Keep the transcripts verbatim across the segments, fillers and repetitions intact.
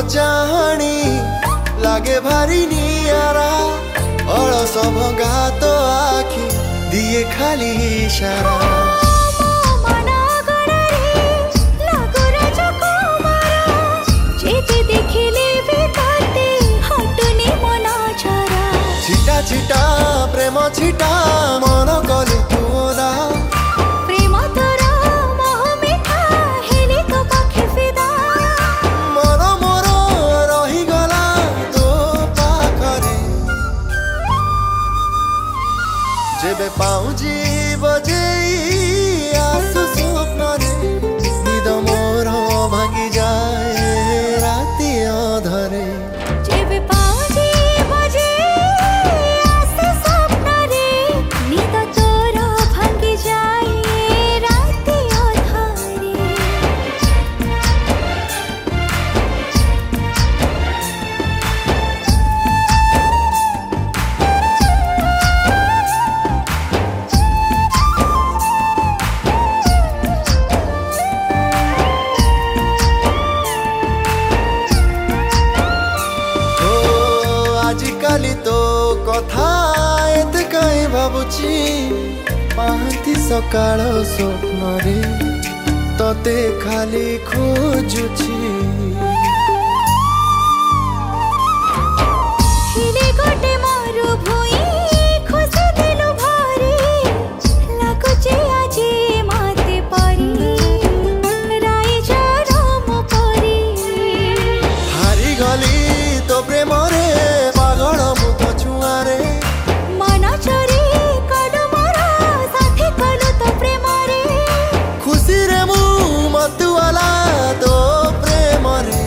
चाहणी लागे भारी नियारा अलस भंगा तो आखि दिए खाली इशारा छिटा छिटा प्रेम छिटा मन कलु तू ओदा प्रेम तोरा मोह मिठा हेली तो पाखे फिदा मन मोर रही गला तो पाखरे जेबे पाउजी बजेई आसु स्वप्न रे निद मोर भांगी जाए राति अधरे जेबे पाउजी आजिकाली तो कथा एते कहीं भावुची पाहती सकाळ स्वप्न रे तते खाली खोजुची गोटे मारू भुई खुशी दिलु भारी लाଗୁଛି ଆଜି माते परी राई जरम परी हारी गली तो प्रेम रे पागल मु तो छुआ रे मन चोरी कलु मोर साथी कलु तो प्रेम रे खुशी रे मु मतुआला तो प्रेम रे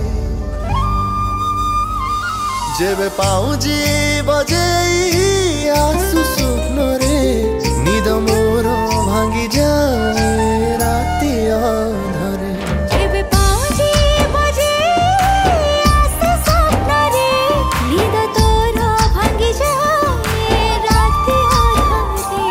जेबे पाउजी बजेई आसु स्वप्न रे निद मोर भांगी जाए राति अधरे जेबे पाउजी बजेई आसु स्वप्न रे निद तोर भांगी जाए राति अधरे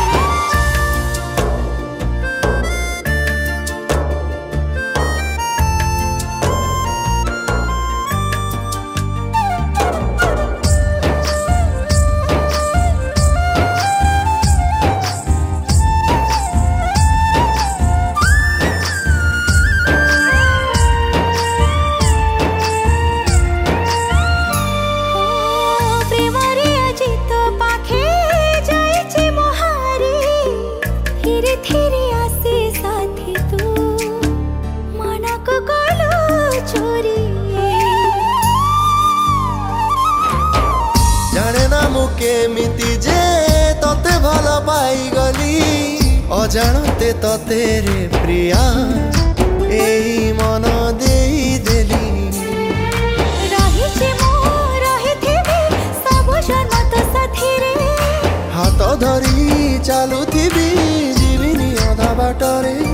जाने ना मुके मिति जे तते भलो पाई गली अजाणते तते रे प्रिया एई मन देई देली रही छे मो रही थी सब जन्म तो साथी रे हाथ धरी चालू थी जीविनी अधा बाटरे।